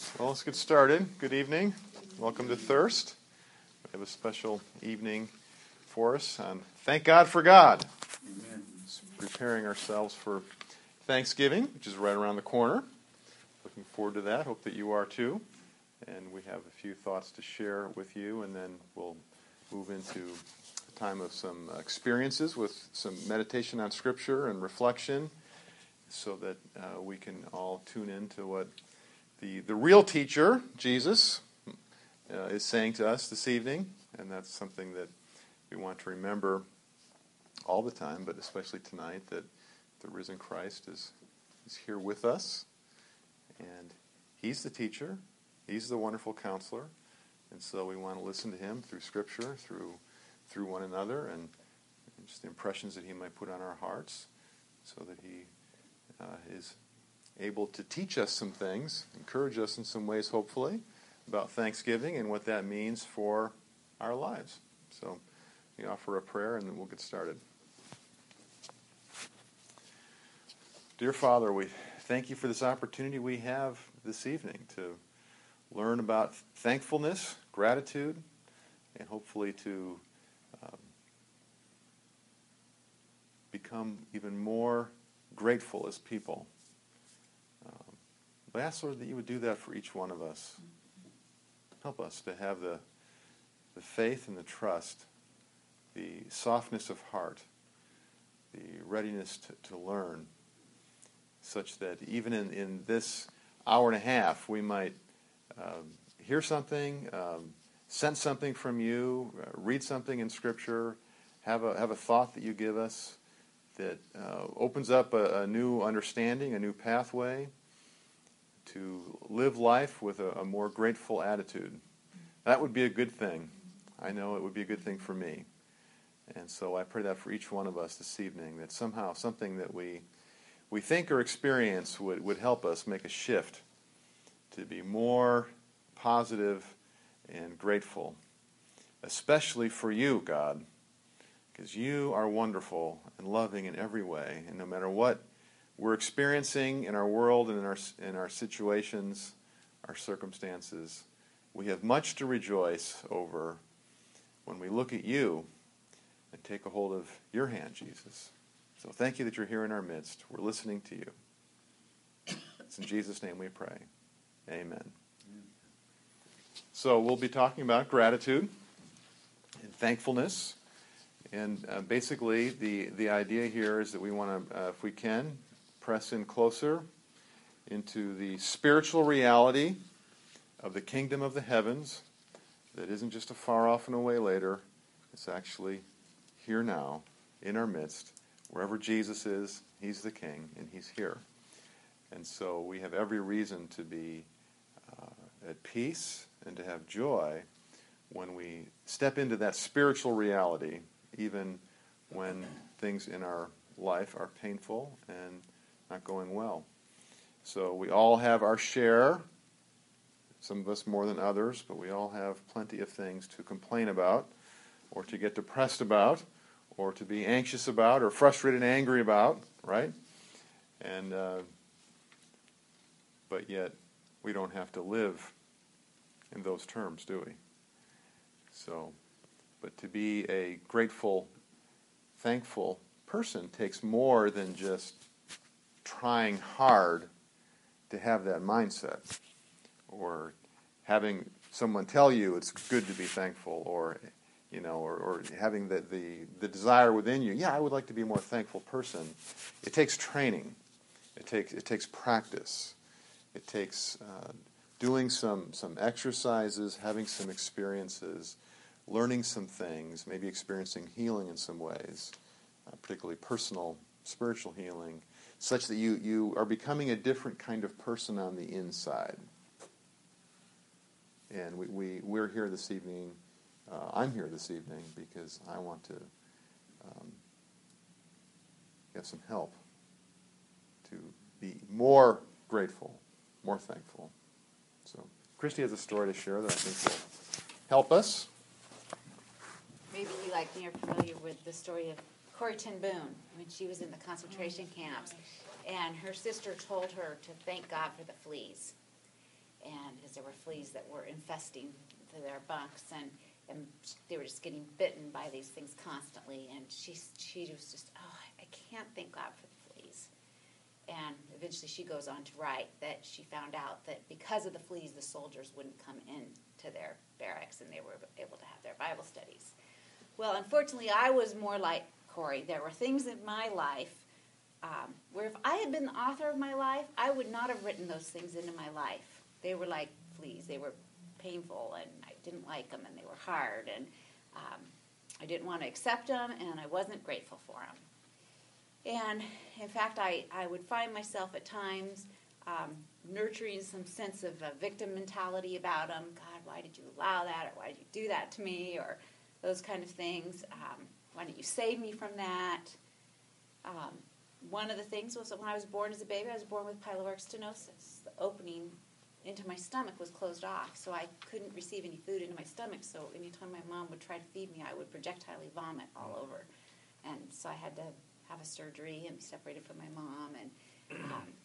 Well, let's get started. Good evening. Welcome to Thirst. We have a special evening for us on Thank God for God. Amen. Preparing ourselves for Thanksgiving, which is right around the corner. Looking forward to that. Hope that you are too. And we have a few thoughts to share with you, and then we'll move into a time of some experiences with some meditation on Scripture and reflection so that we can all tune into what the real teacher, Jesus, is saying to us this evening, and that's something that we want to remember all the time, but especially tonight, that the risen Christ is here with us, and He's the teacher, He's the wonderful counselor, and so we want to listen to Him through Scripture, through one another, and just the impressions that He might put on our hearts, so that He is able to teach us some things, encourage us in some ways, hopefully, about Thanksgiving and what that means for our lives. So we offer a prayer and then we'll get started. Dear Father, we thank you for this opportunity we have this evening to learn about thankfulness, gratitude, and hopefully to become even more grateful as people. I ask, Lord, that you would do that for each one of us. Help us to have the faith and the trust, the softness of heart, the readiness to learn, such that even in this hour and a half, we might hear something, sense something from you, read something in Scripture, have a thought that you give us that opens up a new understanding, a new pathway, to live life with a more grateful attitude. That would be a good thing. I know it would be a good thing for me. And so I pray that for each one of us this evening, that somehow something that we think or experience would help us make a shift to be more positive and grateful, especially for you, God, because you are wonderful and loving in every way, and no matter what we're experiencing in our world and in our situations, our circumstances, we have much to rejoice over when we look at you and take a hold of your hand, Jesus. So thank you that you're here in our midst. We're listening to you. It's in Jesus' name we pray. Amen. So we'll be talking about gratitude and thankfulness. And basically the idea here is that we want to, if we can, press in closer into the spiritual reality of the kingdom of the heavens that isn't just a far off and away later. It's actually here now, in our midst. Wherever Jesus is, He's the King, and He's here. And so we have every reason to be at peace and to have joy when we step into that spiritual reality, even when things in our life are painful and not going well. So we all have our share, some of us more than others, but we all have plenty of things to complain about, or to get depressed about, or to be anxious about, or frustrated and angry about, right? And but yet we don't have to live in those terms, do we? So, but to be a grateful, thankful person takes more than just trying hard to have that mindset, or having someone tell you it's good to be thankful, or or having the desire within you. Yeah, I would like to be a more thankful person. It takes training. It takes practice. It takes doing some exercises, having some experiences, learning some things, maybe experiencing healing in some ways, particularly personal, spiritual healing, such that you are becoming a different kind of person on the inside. And we're here this evening, I'm here this evening because I want to get some help to be more grateful, more thankful. So Christy has a story to share that I think will help us. Maybe you, like me, are familiar with the story of Corrie ten Boom when she was in the concentration camps, and her sister told her to thank God for the fleas. And because there were fleas that were infesting their bunks, and they were just getting bitten by these things constantly. And she was just, I can't thank God for the fleas. And eventually she goes on to write that she found out that because of the fleas, the soldiers wouldn't come into their barracks and they were able to have their Bible studies. Well, unfortunately, I was more like Corey. There were things in my life where if I had been the author of my life, I would not have written those things into my life. They were like fleas. They were painful, and I didn't like them, and they were hard, and I didn't want to accept them, and I wasn't grateful for them. And, in fact, I would find myself at times nurturing some sense of a victim mentality about them. God, why did you allow that, or why did you do that to me, or those kind of things. Why didn't you save me from that? One of the things was that when I was born as a baby, I was born with pyloric stenosis. The opening into my stomach was closed off, so I couldn't receive any food into my stomach. So anytime my mom would try to feed me, I would projectilely vomit all over. And so I had to have a surgery and be separated from my mom. And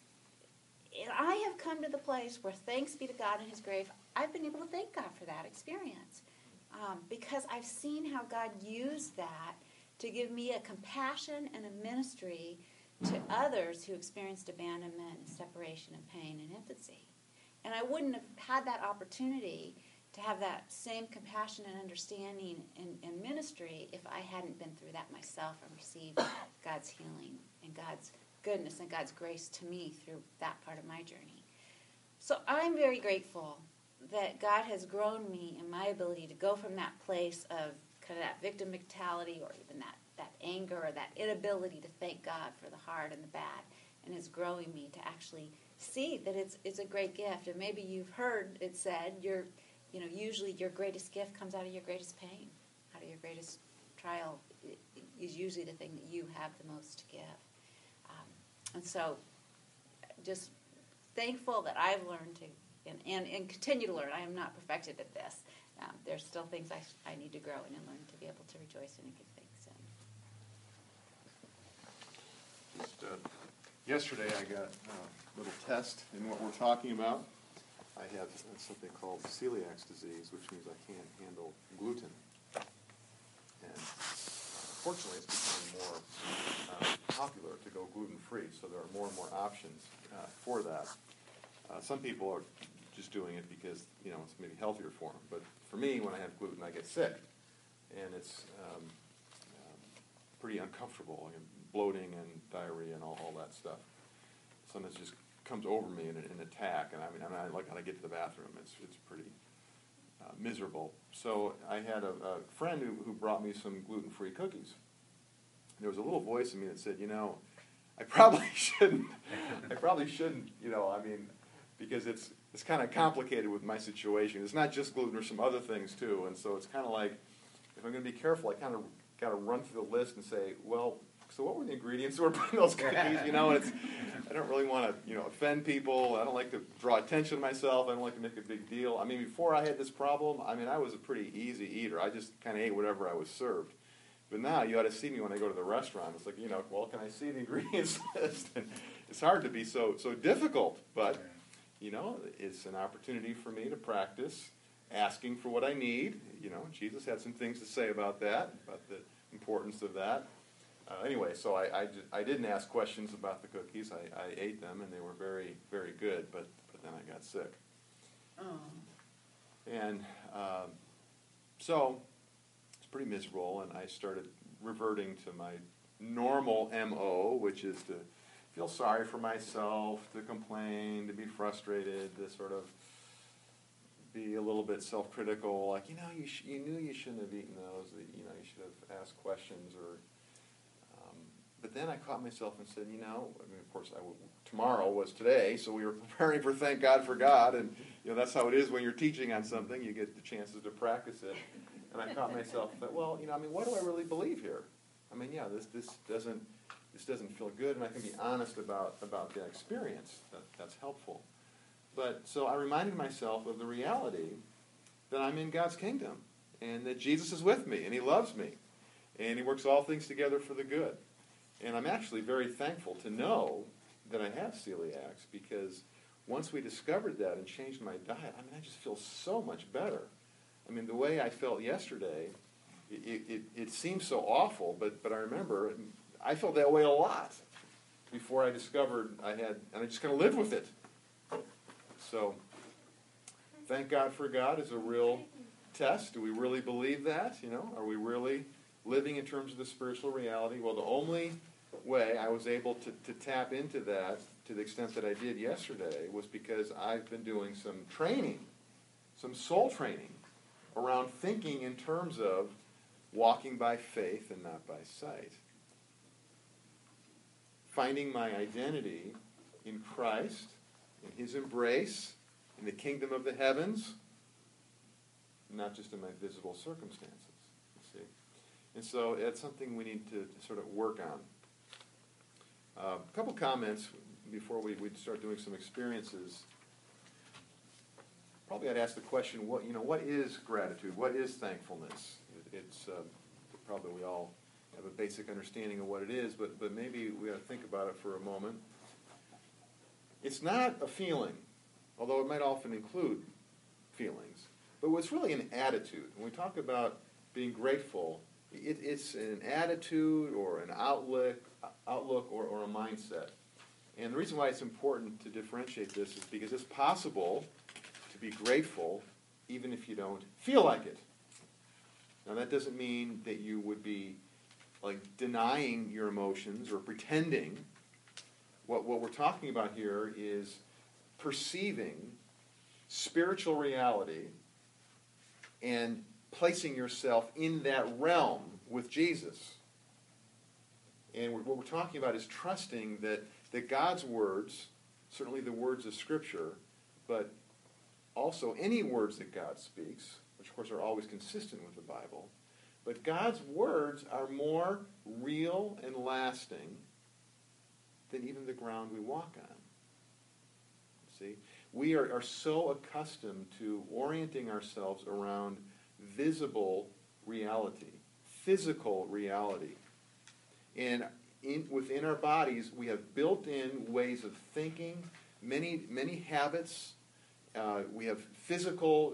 I have come to the place where, thanks be to God in his grave, I've been able to thank God for that experience. Because I've seen how God used that to give me a compassion and a ministry to others who experienced abandonment and separation and pain in infancy. And I wouldn't have had that opportunity to have that same compassion and understanding and ministry if I hadn't been through that myself and received God's healing and God's goodness and God's grace to me through that part of my journey. So I'm very grateful that God has grown me in my ability to go from that place of kind of that victim mentality, or even that anger, or that inability to thank God for the hard and the bad, and is growing me to actually see that it's a great gift. And maybe you've heard it said, usually your greatest gift comes out of your greatest pain, out of your greatest trial is usually the thing that you have the most to give. And so, just thankful that I've learned to and continue to learn. I am not perfected at this. There's still things I need to grow in and learn to be able to rejoice in and give thanks in. Just yesterday I got a little test in what we're talking about. I have something called celiac disease, which means I can't handle gluten. And fortunately, it's becoming more popular to go gluten-free, so there are more and more options for that. Some people are just doing it because, it's maybe healthier for them. But for me, when I have gluten, I get sick. And it's pretty uncomfortable, bloating and diarrhea and all that stuff. Sometimes it just comes over me in an attack. And I like how I get to the bathroom. It's pretty miserable. So I had a friend who brought me some gluten-free cookies. There was a little voice in me that said, I probably shouldn't, because it's kind of complicated with my situation. It's not just gluten, there's some other things too. And so it's kind of like, if I'm going to be careful, I kind of got to run through the list and say, well, so what were the ingredients that were put in those cookies? And I don't really want to, offend people. I don't like to draw attention to myself. I don't like to make a big deal. Before I had this problem, I was a pretty easy eater. I just kind of ate whatever I was served. But now you ought to see me when I go to the restaurant. It's like, well, can I see the ingredients list? And it's hard to be so difficult, but, it's an opportunity for me to practice asking for what I need. Jesus had some things to say about that, about the importance of that. Anyway, so I didn't ask questions about the cookies. I ate them, and they were very, very good, but then I got sick. Oh. And so it's pretty miserable, and I started reverting to my normal MO, which is to feel sorry for myself, to complain, to be frustrated, to sort of be a little bit self-critical, like, you knew you shouldn't have eaten those, you should have asked questions, or... But then I caught myself and said, of course, tomorrow was today, so we were preparing for Thank God for God, and, that's how it is when you're teaching on something, you get the chances to practice it. And I caught myself and thought, well, what do I really believe here? This doesn't feel good, and I can be honest about the experience. That's helpful. But so I reminded myself of the reality that I'm in God's kingdom, and that Jesus is with me, and he loves me, and he works all things together for the good. And I'm actually very thankful to know that I have celiac, because once we discovered that and changed my diet, I just feel so much better. The way I felt yesterday, it seems so awful, but I remember I felt that way a lot before I discovered and I just kind of lived with it. So, thank God for God is a real test. Do we really believe that? Are we really living in terms of the spiritual reality? Well, the only way I was able to tap into that to the extent that I did yesterday was because I've been doing some training, some soul training, around thinking in terms of walking by faith and not by sight. Finding my identity in Christ, in His embrace, in the kingdom of the heavens, not just in my visible circumstances. You see? And so it's something we need to sort of work on. A couple comments before we start doing some experiences. Probably I'd ask the question, what is gratitude? What is thankfulness? It's probably we all have a basic understanding of what it is, but maybe we ought to think about it for a moment. It's not a feeling, although it might often include feelings, but it's really an attitude. When we talk about being grateful, it's an attitude or an outlook or a mindset. And the reason why it's important to differentiate this is because it's possible to be grateful even if you don't feel like it. Now that doesn't mean that you would be denying your emotions or pretending. What we're talking about here is perceiving spiritual reality and placing yourself in that realm with Jesus. And what we're talking about is trusting that God's words, certainly the words of Scripture, but also any words that God speaks, which of course are always consistent with the Bible, but God's words are more real and lasting than even the ground we walk on. See? We are so accustomed to orienting ourselves around visible reality, physical reality. And within our bodies, we have built-in ways of thinking, many habits. We have physical,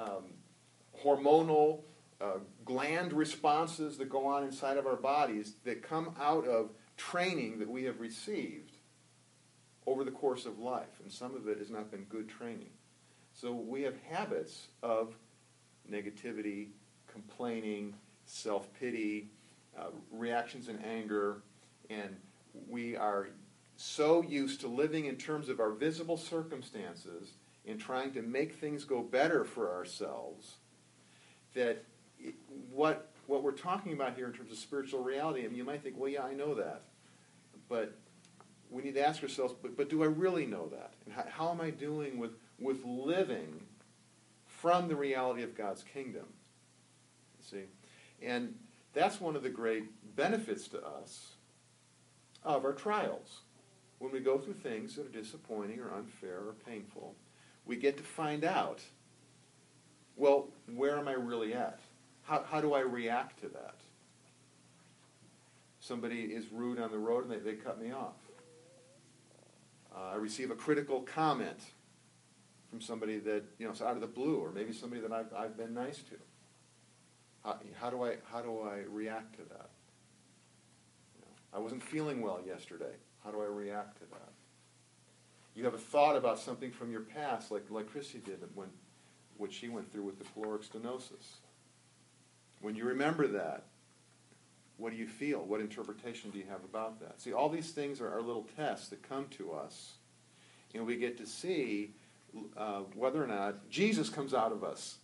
hormonal, gland responses that go on inside of our bodies that come out of training that we have received over the course of life. And some of it has not been good training. So we have habits of negativity, complaining, self-pity, reactions in anger, and we are so used to living in terms of our visible circumstances and trying to make things go better for ourselves that what we're talking about here in terms of spiritual reality, you might think, well, yeah, I know that. But we need to ask ourselves, but do I really know that? And how am I doing with living from the reality of God's kingdom? You see? And that's one of the great benefits to us of our trials. When we go through things that are disappointing or unfair or painful, we get to find out, well, where am I really at? How do I react to that? Somebody is rude on the road and they cut me off. I receive a critical comment from somebody that, is out of the blue, or maybe somebody that I've been nice to. How do I react to that? I wasn't feeling well yesterday. How do I react to that? You have a thought about something from your past, like Chrissy did when what she went through with the caloric stenosis. When you remember that, what do you feel? What interpretation do you have about that? See, all these things are little tests that come to us, and we get to see whether or not Jesus comes out of us.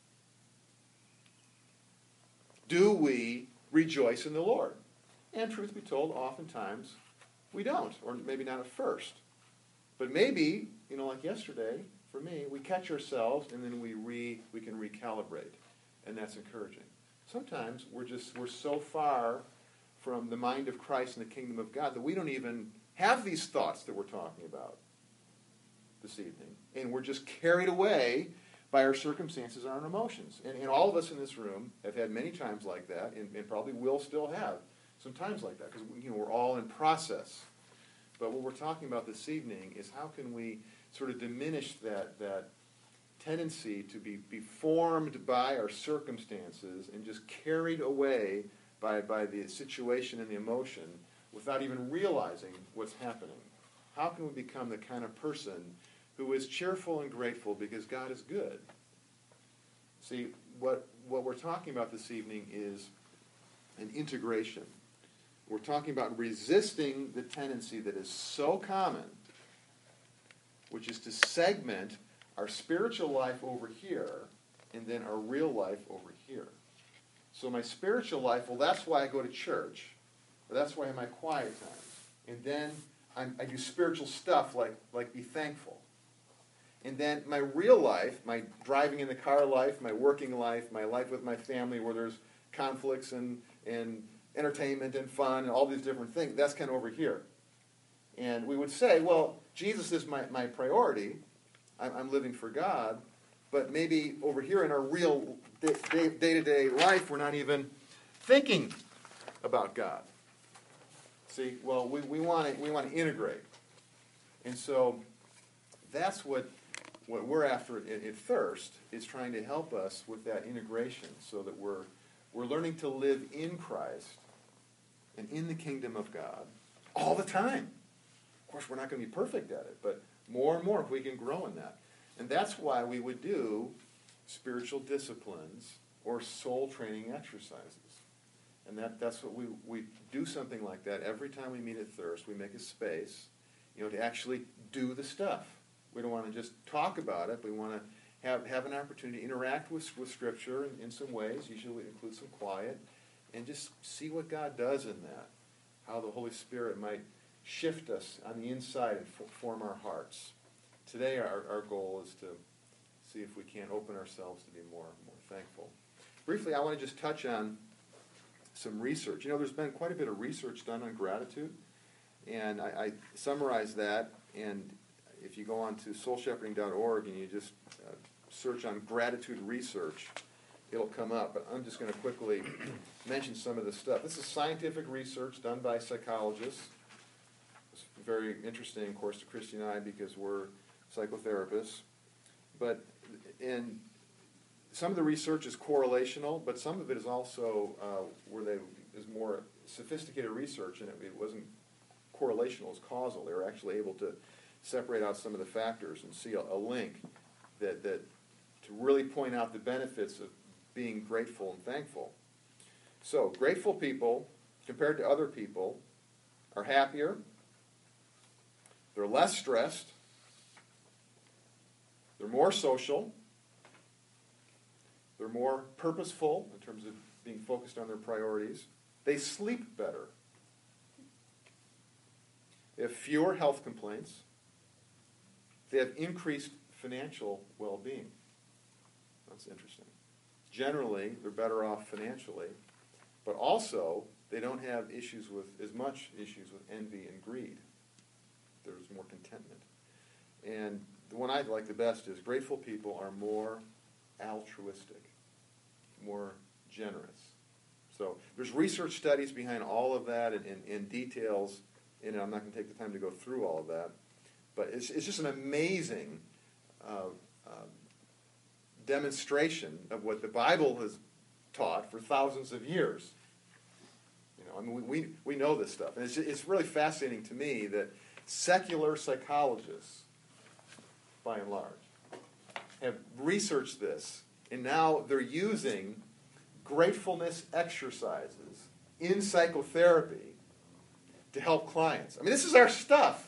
Do we rejoice in the Lord? And truth be told, oftentimes we don't, or maybe not at first. But maybe, like yesterday, for me, we catch ourselves and then we can recalibrate, and that's encouraging. Sometimes we're so far from the mind of Christ and the kingdom of God that we don't even have these thoughts that we're talking about this evening, and we're just carried away by our circumstances and our emotions. And all of us in this room have had many times like that, and probably will still have some times like that, because we're all in process. But what we're talking about this evening is how can we sort of diminish that tendency to be formed by our circumstances and just carried away by the situation and the emotion without even realizing what's happening? How can we become the kind of person who is cheerful and grateful because God is good? See, what we're talking about this evening is an integration. We're talking about resisting the tendency that is so common, which is to segment our spiritual life over here and then our real life over here. So my spiritual life, well, that's why I go to church, or that's why I have my quiet times. And then I do spiritual stuff like be thankful. And then my real life, my driving in the car life, my working life, my life with my family where there's conflicts and entertainment and fun and all these different things, that's kind of over here. And we would say, well, Jesus is my priority. I'm living for God. But maybe over here in our real day-to-day life, we're not even thinking about God. See, well, we want to integrate. And so that's what we're after at Thirst, is trying to help us with that integration so that we're learning to live in Christ and in the kingdom of God all the time. Of course, we're not going to be perfect at it, but more and more if we can grow in that. And that's why we would do spiritual disciplines or soul training exercises. And that's what we do something like that every time we meet at Thirst. We make a space, to actually do the stuff. We don't want to just talk about it. We want to have an opportunity to interact with Scripture in some ways. Usually we include some quiet. And just see what God does in that. How the Holy Spirit might shift us on the inside and form our hearts. Today our goal is to see if we can open ourselves to be more thankful. Briefly, I want to just touch on some research. There's been quite a bit of research done on gratitude. And I summarize that. And if you go on to soulshepherding.org and you just search on gratitude research, it'll come up. But I'm just going to quickly mention some of this stuff. This is scientific research done by psychologists. It's very interesting, of course, to Christy and I because we're psychotherapists. But some of the research is correlational, but some of it is also is more sophisticated research, and it wasn't correlational, it's causal. They were actually able to separate out some of the factors and see a link that to really point out the benefits of being grateful and thankful. So, grateful people, compared to other people, are happier, they're less stressed, they're more social, they're more purposeful in terms of being focused on their priorities, they sleep better, they have fewer health complaints, they have increased financial well-being. That's interesting. Generally, they're better off financially, but also they don't have as much issues with envy and greed. There's more contentment. And the one I like the best is grateful people are more altruistic, more generous. So there's research studies behind all of that and details, and I'm not going to take the time to go through all of that. But it's just an amazing demonstration of what the Bible has taught for thousands of years. We know this stuff. And it's really fascinating to me that secular psychologists, by and large, have researched this, and now they're using gratefulness exercises in psychotherapy to help clients. This is our stuff.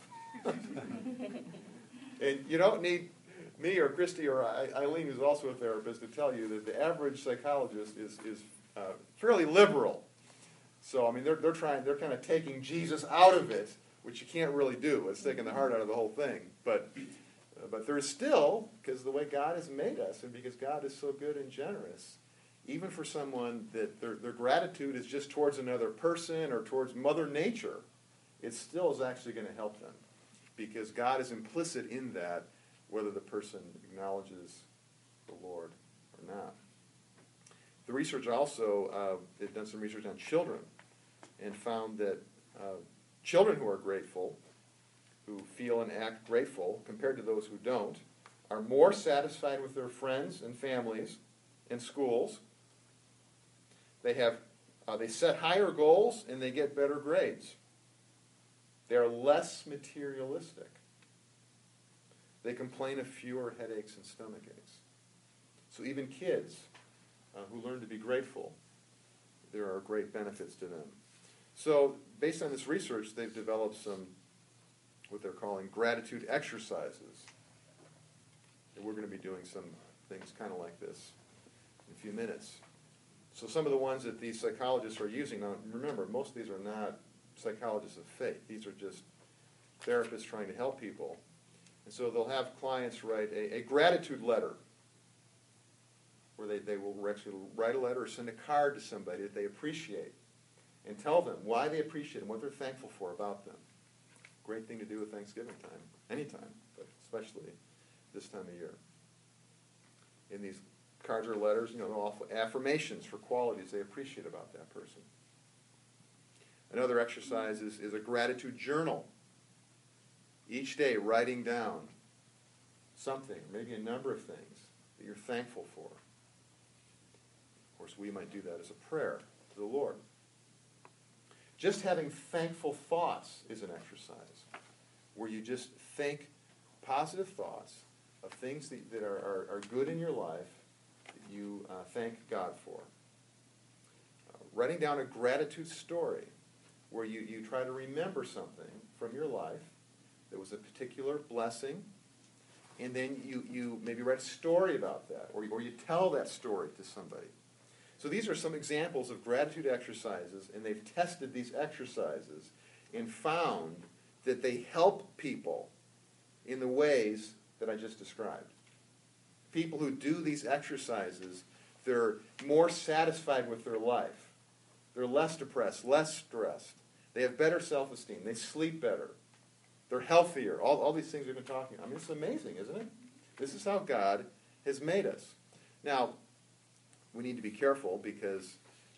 And you don't need me or Christy or Eileen, who's also a therapist, to tell you that the average psychologist is fairly liberal. So they're kind of taking Jesus out of it, which you can't really do. It's taking the heart out of the whole thing. But there is still, because of the way God has made us, and because God is so good and generous, even for someone that their gratitude is just towards another person or towards Mother Nature, it still is actually going to help them. Because God is implicit in that, whether the person acknowledges the Lord or not. The research also, they've done some research on children and found that children who are grateful who feel and act grateful compared to those who don't are more satisfied with their friends and families and schools. They set higher goals and they get better grades. They are less materialistic. They complain of fewer headaches and stomach aches. So even kids who learn to be grateful, there are great benefits to them. So based on this research, they've developed some, what they're calling gratitude exercises. And we're going to be doing some things kind of like this in a few minutes. So some of the ones that these psychologists are using, now remember, most of these are not psychologists of faith. These are just therapists trying to help people. And so they'll have clients write a gratitude letter, where they will actually write a letter or send a card to somebody that they appreciate and tell them why they appreciate them, what they're thankful for about them. Great thing to do at Thanksgiving time, anytime, but especially this time of year. In these cards or letters, they're all affirmations for qualities they appreciate about that person. Another exercise is a gratitude journal. Each day writing down something, maybe a number of things that you're thankful for. Of course, we might do that as a prayer to the Lord. Just having thankful thoughts is an exercise where you just think positive thoughts of things that are good in your life that you thank God for. Writing down a gratitude story where you try to remember something from your life that was a particular blessing, and then you maybe write a story about that, or you tell that story to somebody. So these are some examples of gratitude exercises, and they've tested these exercises and found that they help people in the ways that I just described. People who do these exercises, they're more satisfied with their life. They're less depressed, less stressed. They have better self-esteem. They sleep better. They're healthier. All these things we've been talking about. I mean, it's amazing, isn't it? This is how God has made us. Now, we need to be careful because,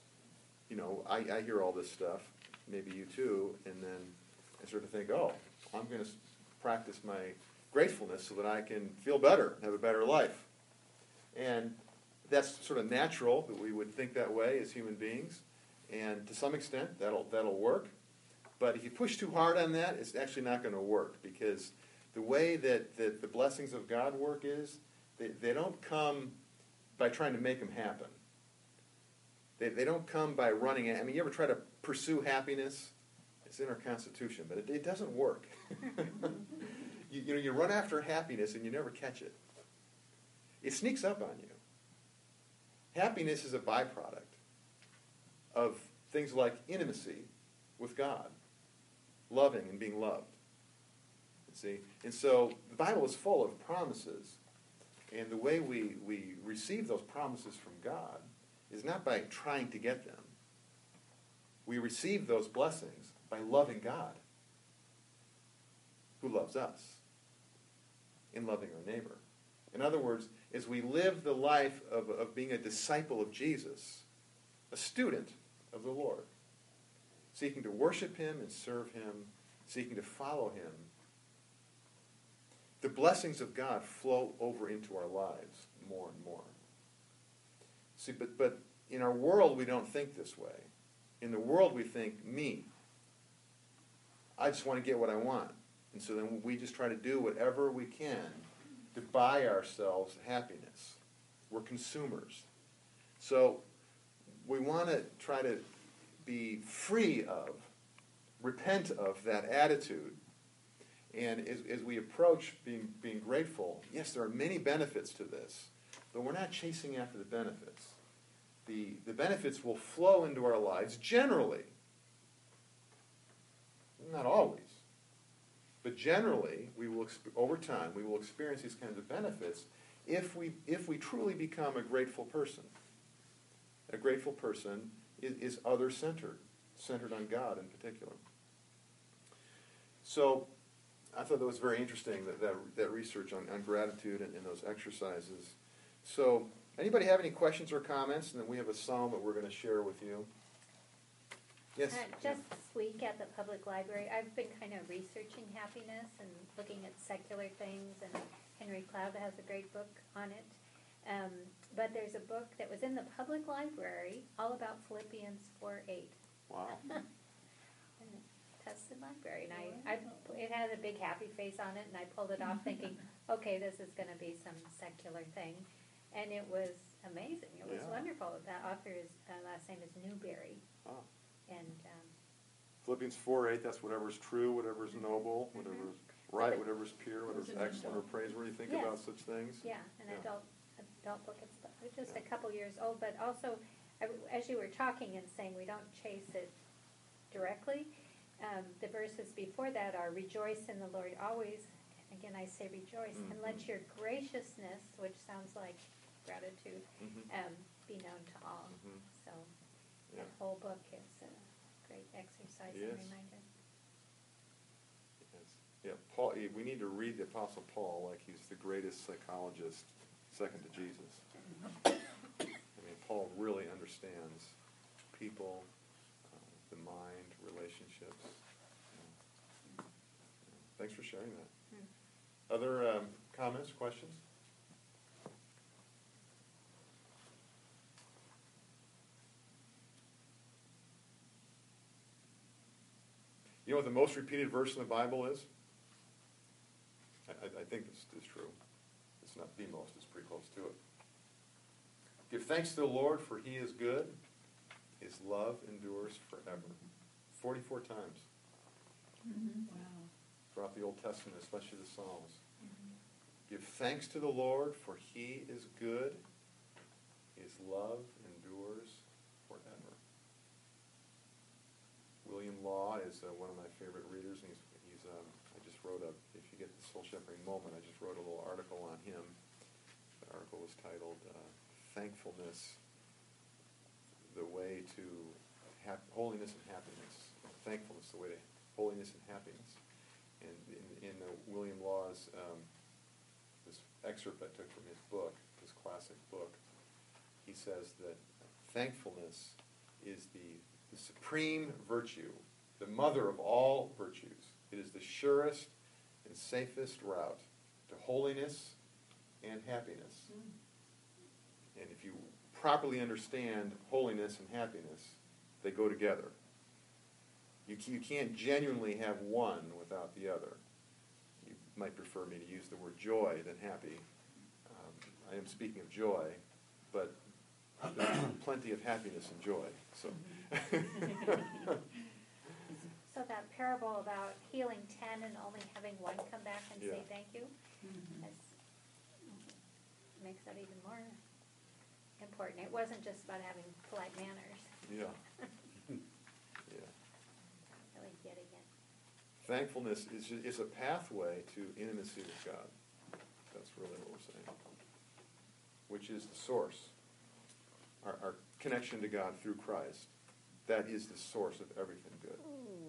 I hear all this stuff, maybe you too, and then I sort of think, I'm going to practice my gratefulness so that I can feel better, have a better life. And that's sort of natural that we would think that way as human beings, and to some extent that'll work. But if you push too hard on that, it's actually not going to work, because the way that the blessings of God work is they don't come by trying to make them happen. They don't come by running. You ever try to pursue happiness? It's in our Constitution, but it doesn't work. You run after happiness and you never catch it. It sneaks up on you. Happiness is a byproduct of things like intimacy with God, loving and being loved. See? And so the Bible is full of promises, and the way we receive those promises from God is not by trying to get them. We receive those blessings by loving God, who loves us, and loving our neighbor. In other words, as we live the life of being a disciple of Jesus, a student of the Lord, seeking to worship Him and serve Him, seeking to follow Him, the blessings of God flow over into our lives more and more. See, but in our world we don't think this way. In the world we think, me. I just want to get what I want. And so then we just try to do whatever we can to buy ourselves happiness. We're consumers. So we want to try to be free of, repent of that attitude. And as we approach being grateful, yes, there are many benefits to this, but we're not chasing after the benefits. The benefits will flow into our lives generally. Not always. But generally, we will over time, we will experience these kinds of benefits if we truly become a grateful person. A grateful person is other-centered, centered on God in particular. So I thought that was very interesting, that research on gratitude and those exercises. So anybody have any questions or comments? And then we have a psalm that we're going to share with you. Yes. Just this week at the public library, I've been kind of researching happiness and looking at secular things, and Henry Cloud has a great book on it. But there's a book that was in the public library all about Philippians 4:8. Wow. In the Tustin Library, and it had a big happy face on it, and I pulled it off thinking, okay, this is going to be some secular thing, and it was amazing. It was wonderful. That author's last name is Newberry. Wow. And Philippians 4:8, that's whatever's true, whatever's noble, whatever's right, whatever's pure, whatever's excellent or praiseworthy. Think Yes. about such things. yeah, an Yeah. adult book. It's just Yeah. a couple years old, but also, as you were talking and saying we don't chase it directly, the verses before that are rejoice in the Lord always. Again, I say rejoice, and let your graciousness, which sounds like gratitude, be known to all. So Yeah. that whole book is a great exercise and Yes. reminder. Yes. Yeah, Paul. We need to read the Apostle Paul like he's the greatest psychologist, second to Jesus. I mean, Paul really understands people, the mind, relationships. Yeah. Thanks for sharing that. Other comments, questions? You know what the most repeated verse in the Bible is? I think this is true. It's not the most, it's pretty close to it. Give thanks to the Lord, for he is good. His love endures forever. 44 times Wow. throughout the Old Testament, especially the Psalms. Give thanks to the Lord, for he is good. His love endures forever. William Law is one of my favorite readers, and he's I just wrote if you get the soul shepherding moment, I just wrote a little article on him. The article was titled Thankfulness, the Way to Holiness and Happiness. Thankfulness, the way to holiness and happiness. And in William Law's, this excerpt I took from his book, his classic book, he says that thankfulness is the supreme virtue, the mother of all virtues. It is the surest and safest route to holiness and happiness. And if you properly understand holiness and happiness, they go together. You can't genuinely have one without the other. You might prefer me to use the word joy than happy. I am speaking of joy, but there's plenty of happiness and joy. So. So that parable about healing 10 and only having one come back and say thank you, makes that even more important. It wasn't just about having polite manners. Yeah. Really getting it. Thankfulness is a pathway to intimacy with God. That's really what we're saying. Which is the source. Our connection to God through Christ. That is the source of everything good.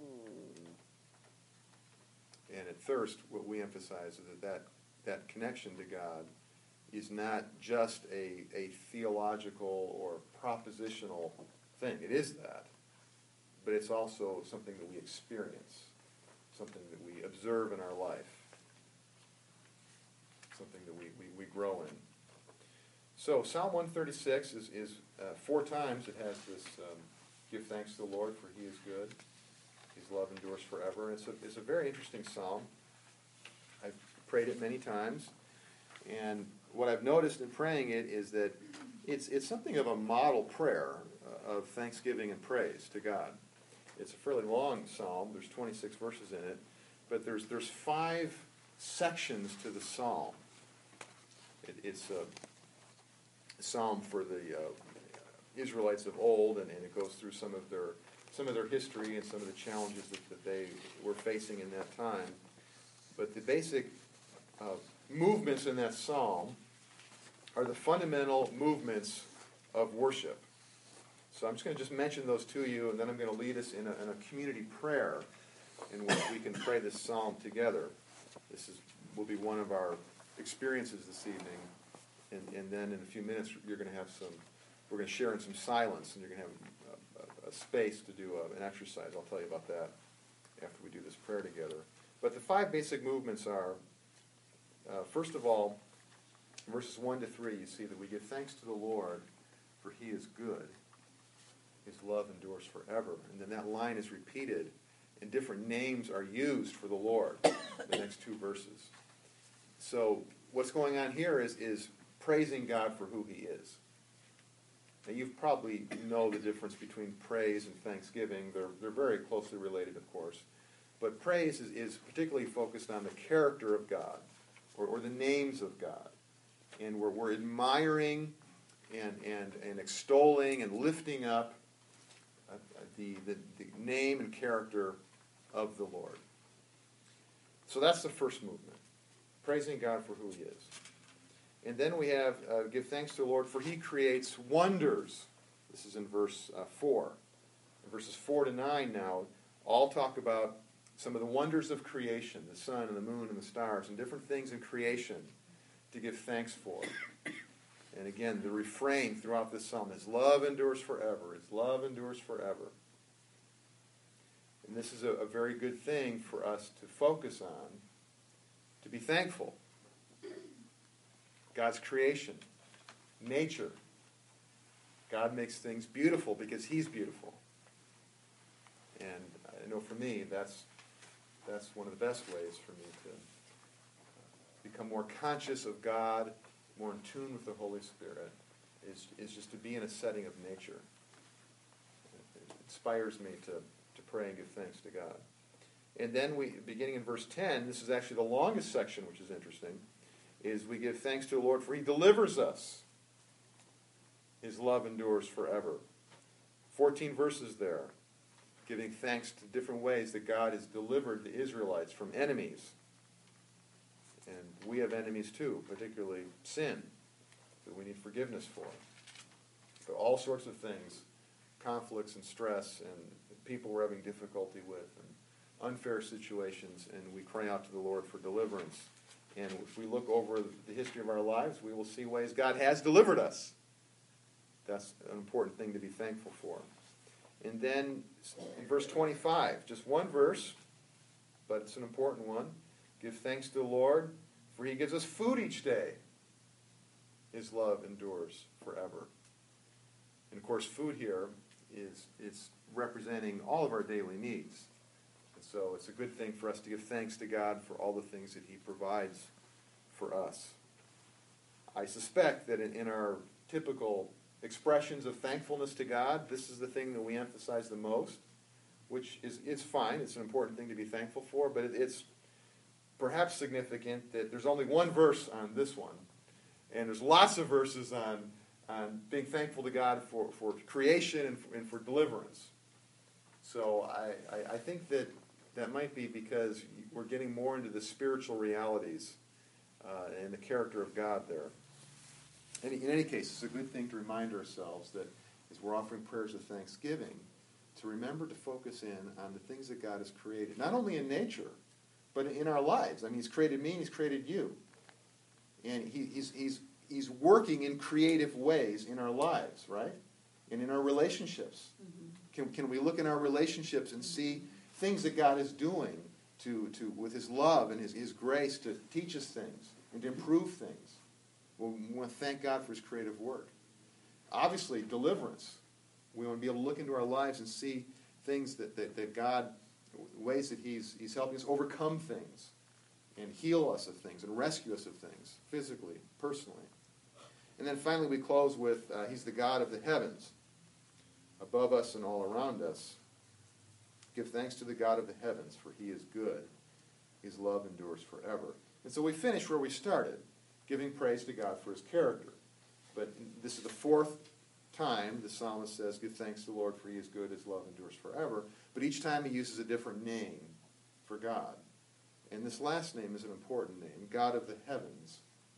And at Thirst, what we emphasize is that connection to God is not just a theological or propositional thing. It is that. But it's also something that we experience, something that we observe in our life, something that we grow in. So Psalm 136 is 4 times it has this give thanks to the Lord, for he is good. His love endures forever. And it's a very interesting psalm. I've prayed it many times. And what I've noticed in praying it is that it's something of a model prayer of thanksgiving and praise to God. It's a fairly long psalm. There's 26 verses in it. But there's 5 sections to the psalm. It's a psalm for the Israelites of old, and it goes through some of their history and some of the challenges that they were facing in that time. But the basic movements in that psalm are the fundamental movements of worship. So I'm just going to mention those to you, and then I'm going to lead us in a community prayer in which we can pray this psalm together. This will be one of our experiences this evening, and then in a few minutes you're going to have some we're going to share in some silence, and you're going to have a space to do an exercise. I'll tell you about that after we do this prayer together. But the 5 basic movements are, first of all, in verses 1 to 3, you see that we give thanks to the Lord, for he is good. His love endures forever. And then that line is repeated, and different names are used for the Lord in the next 2 verses. So what's going on here is praising God for who he is. Now, you probably know the difference between praise and thanksgiving. They're very closely related, of course. But praise is particularly focused on the character of God, or the names of God. And we're admiring and extolling and lifting up the name and character of the Lord. So that's the first movement, praising God for who he is. And then we have give thanks to the Lord, for he creates wonders. This is in verse 4. In verses 4 to 9 now, all talk about some of the wonders of creation, the sun and the moon and the stars, and different things in creation to give thanks for. And again, the refrain throughout this psalm is, love endures forever. His love endures forever. And this is a very good thing for us to focus on, to be thankful. God's creation, nature. God makes things beautiful because he's beautiful. And I know for me, that's one of the best ways for me to become more conscious of God, more in tune with the Holy Spirit, is just to be in a setting of nature. It inspires me to pray and give thanks to God. And then beginning in verse 10, this is actually the longest section, which is interesting, is we give thanks to the Lord, for he delivers us. His love endures forever. 14 verses there, giving thanks to different ways that God has delivered the Israelites from enemies. And we have enemies too, particularly sin, that we need forgiveness for. But all sorts of things, conflicts and stress, and people we're having difficulty with, and unfair situations, and we cry out to the Lord for deliverance. And if we look over the history of our lives, we will see ways God has delivered us. That's an important thing to be thankful for. And then in verse 25, just one verse, but it's an important one. Give thanks to the Lord, for he gives us food each day. His love endures forever. And of course, food here is representing all of our daily needs. And so it's a good thing for us to give thanks to God for all the things that he provides for us. I suspect that in our typical expressions of thankfulness to God, this is the thing that we emphasize the most, which is fine. It's an important thing to be thankful for, but it's perhaps significant that there's only one verse on this one, and there's lots of verses on being thankful to God for creation and for deliverance. So I think that might be because we're getting more into the spiritual realities and the character of God there. In any case, it's a good thing to remind ourselves that as we're offering prayers of thanksgiving, to remember to focus in on the things that God has created, not only in nature, but in our lives. I mean, he's created me and he's created you. And he's working in creative ways in our lives, right? And in our relationships. Mm-hmm. Can we look in our relationships and see things that God is doing to with his love and his grace to teach us things and to improve things? Well, we want to thank God for his creative work. Obviously, deliverance. We want to be able to look into our lives and see things that God, ways that he's helping us overcome things and heal us of things and rescue us of things, physically, personally. And then finally we close with, he's the God of the heavens, above us and all around us. Give thanks to the God of the heavens, for he is good. His love endures forever. And so we finish where we started, giving praise to God for his character. But this is the fourth time the psalmist says, give thanks to the Lord, for he is good, his love endures forever. But each time he uses a different name for God. And this last name is an important name, God of the heavens,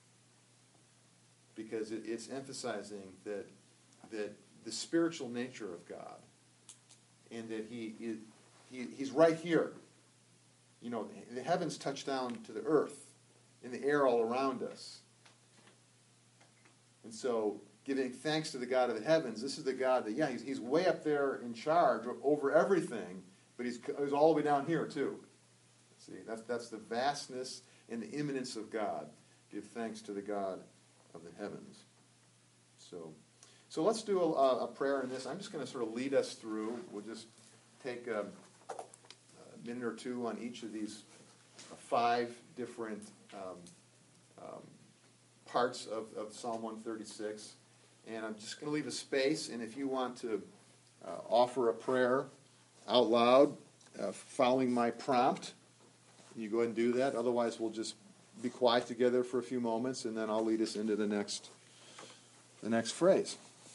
because it's emphasizing that the spiritual nature of God, and that he's right here. You know, the heavens touch down to the earth, in the air all around us. And so giving thanks to the God of the heavens. This is the God that, he's way up there in charge over everything, but he's all the way down here too. See, that's the vastness and the immanence of God. Give thanks to the God of the heavens. So let's do a prayer in this. I'm just going to sort of lead us through. We'll just take a minute or two on each of these 5 different parts of Psalm 136. And I'm just going to leave a space, and if you want to offer a prayer out loud following my prompt, you go ahead and do that. Otherwise, we'll just be quiet together for a few moments, and then I'll lead us into the next phrase.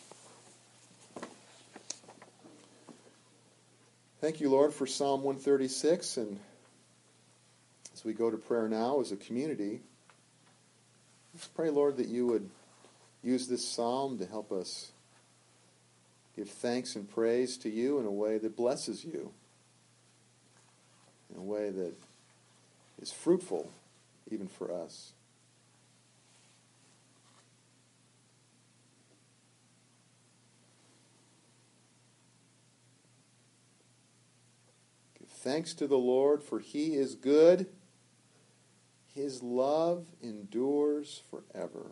Thank you, Lord, for Psalm 136, and as we go to prayer now as a community, let's pray, Lord, that you would use this psalm to help us give thanks and praise to you in a way that blesses you, in a way that is fruitful even for us. Give thanks to the Lord, for he is good. His love endures forever.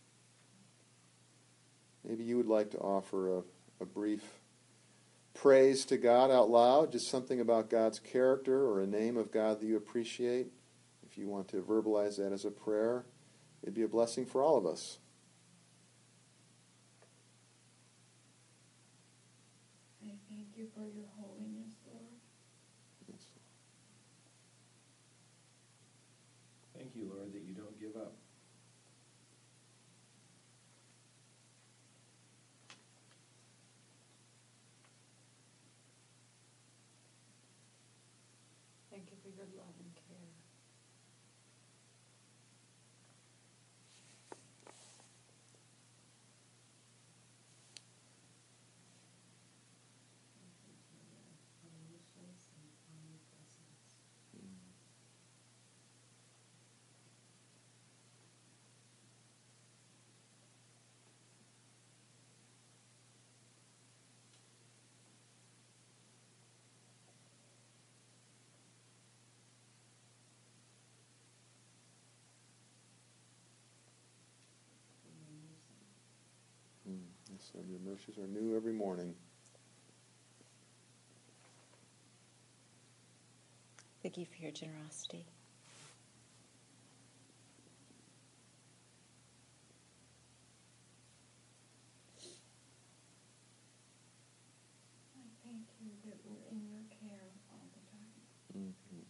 Maybe you would like to offer a brief praise to God out loud, just something about God's character or a name of God that you appreciate. If you want to verbalize that as a prayer, it'd be a blessing for all of us. I thank you for your holiness, Lord. Yes. Thank you, Lord, that you don't give up. Thank you for your love and care. Yes, Lord, your mercies are new every morning. Thank you for your generosity. I thank you that we're in your care all the time. Mm-hmm.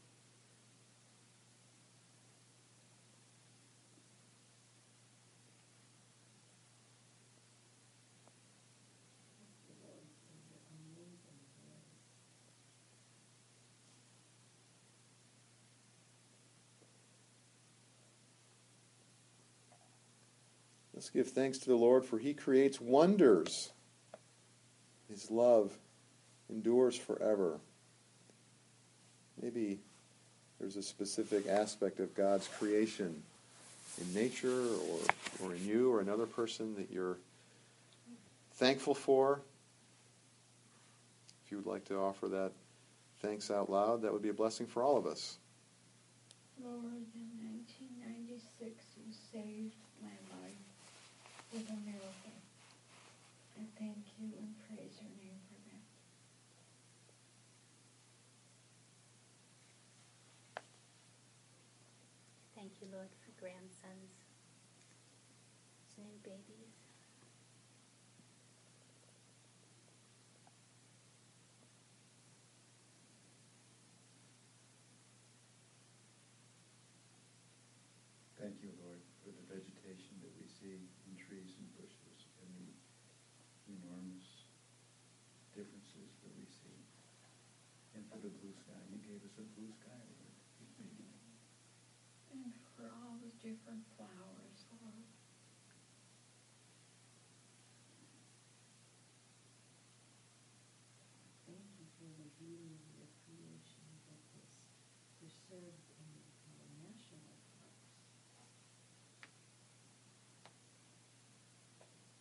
Let's give thanks to the Lord, for he creates wonders. His love endures forever. Maybe there's a specific aspect of God's creation in nature or in you or another person that you're thankful for. If you would like to offer that thanks out loud, that would be a blessing for all of us. Lord, in 1996, you saved my life with a miracle. I thank you and praise your name for that. Thank you, Lord, for grandsons, new babies. Thank you, Lord, for the vegetation that we see in trees and bushes and the enormous differences that we see. And for the blue sky. You gave us a blue sky, Lord. And for all the different flowers, Lord. Thank you for the beauty of your creation that is preserved in our national parks.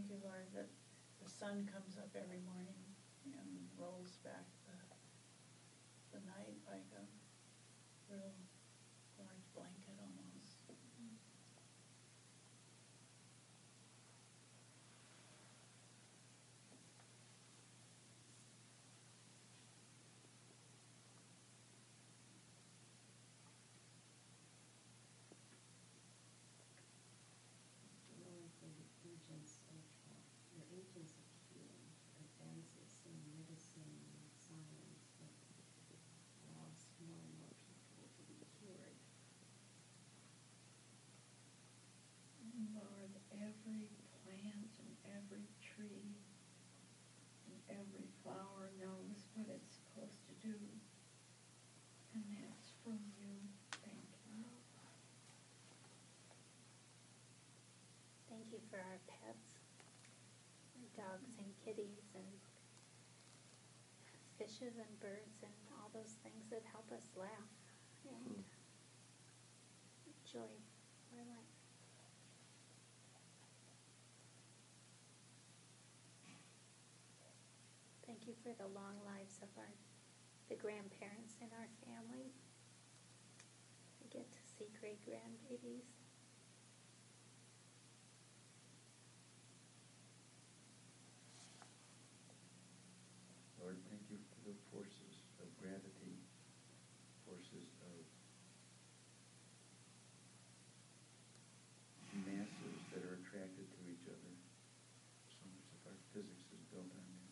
you, Lord, that the sun comes up every morning and rolls back the night like a real large blanket almost. Lord, for your agents of healing, advances in medicine and science that allows more and more people to be cured. Lord, every plant and every tree and every flower knows what it's supposed to do. And that's from you. Thank you. Thank you for our pets, our dogs and kitties and fishes and birds and all those things that help us laugh and enjoy our life. Thank you for the long lives of the grandparents in our family. We get to see great grandbabies. Lord, thank you for the forces of gravity, forces of masses that are attracted to each other. So much of our physics is built on that.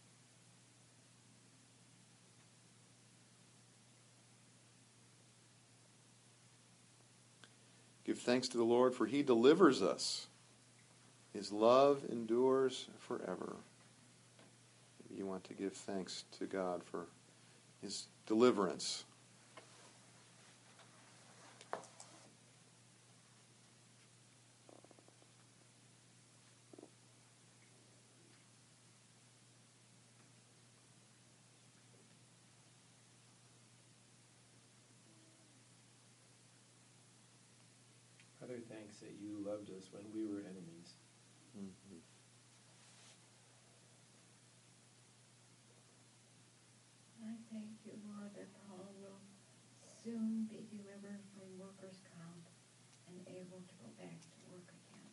Give thanks to the Lord, for he delivers us. His love endures forever. Maybe you want to give thanks to God for his deliverance. Father, thanks that you loved us when we were enemies. Mm-hmm. I thank you, Lord, that Paul will soon be delivered from workers' comp and able to go back to work again.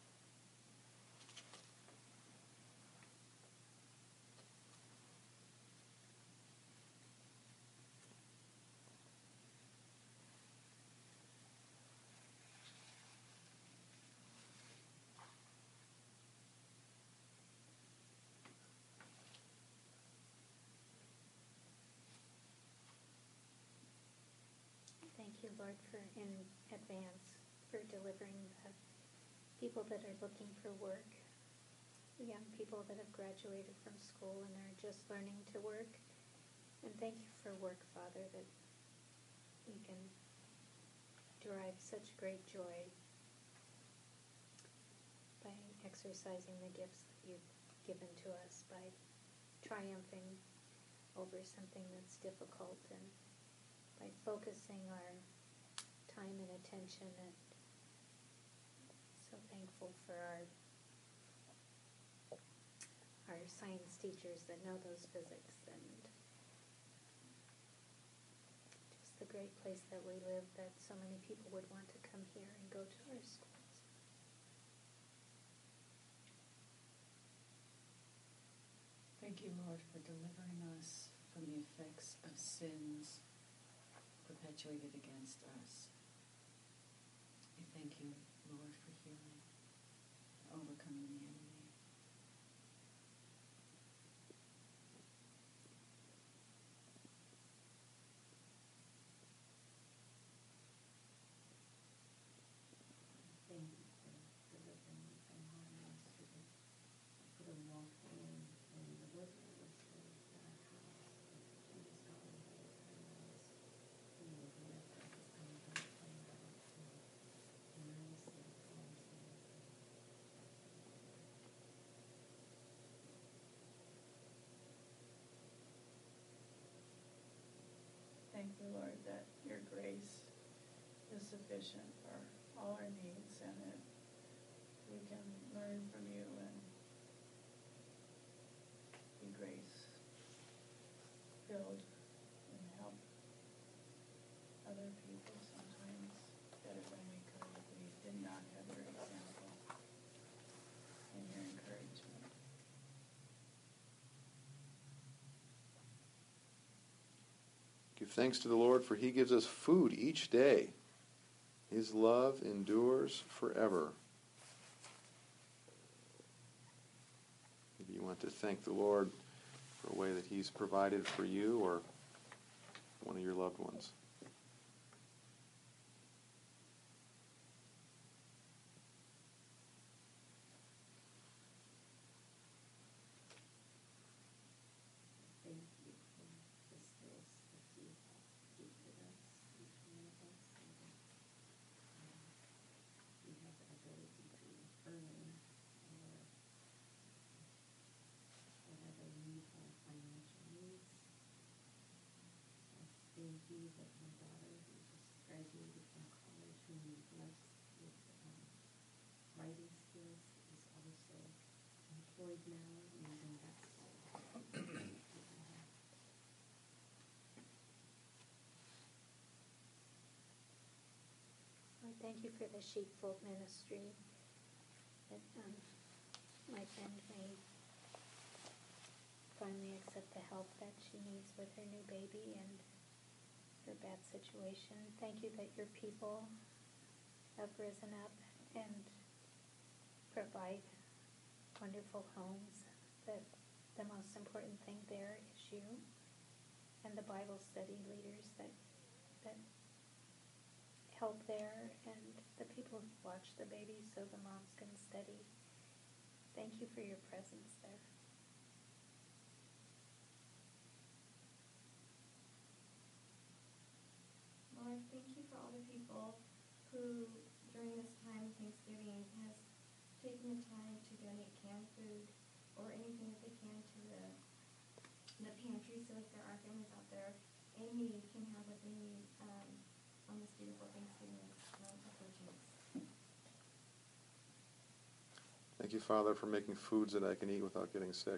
Thank you, Lord, for in advance for delivering the people that are looking for work, the young people that have graduated from school and are just learning to work. And thank you for work, Father, that we can derive such great joy by exercising the gifts that you've given to us, by triumphing over something that's difficult, and by focusing our time and attention. And so thankful for our science teachers that know those physics, and just the great place that we live, that so many people would want to come here and go to our schools. Thank you, Lord, for delivering us from the effects of sins perpetuated against us. We thank you, Lord, for healing, overcoming the enemy. Thank you for delivering me from harm yesterday, for the walking in the wilderness of that house that she was going to us. You were with us, and you don't play about sin. And I was there for you. Thank you, Lord, that your grace is sufficient for all our needs, and that we can learn from you and thanks to the Lord, for he gives us food each day. His love endures forever. Maybe you want to thank the Lord for a way that he's provided for you or one of your loved ones. Thank you for the skills that you have gifted us, each one of us, so that we have the ability to earn or whatever we meet our financial needs. I thank you that my daughter, who just graduated from college, whom you blessed with writing skills, is also employed now using that skill. Lord, thank you for the sheepfold ministry, that my friend may finally accept the help that she needs with her new baby and her bad situation. Thank you that your people have risen up and provide wonderful homes, that the most important thing there is you and the Bible study leaders that help there, and the people who watch the baby so the moms can study. Thank you for your presence there. Lord, thank you for all the people who, during this time of Thanksgiving, has taken the time to donate canned food or anything that they can to the pantry, so if there are families out there, Amy can have what they need on this beautiful Thanksgiving approaching. Thank you, Father, for making foods that I can eat without getting sick.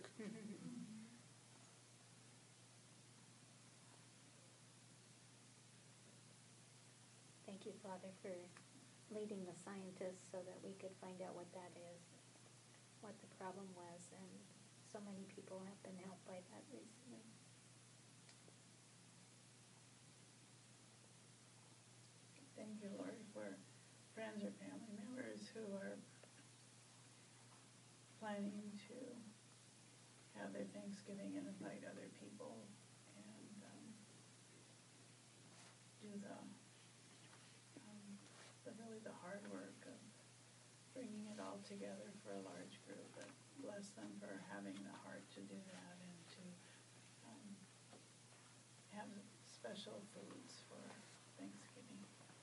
Thank you, Father, for leading the scientists so that we could find out what that is, what the problem was, and so many people have been helped by that recently. Thank you, Lord, for friends or family members who are planning to have their Thanksgiving and invite other people and do really the hard work of bringing it all together for a large group. But bless them for having the heart to do that and to have special foods for Thanksgiving.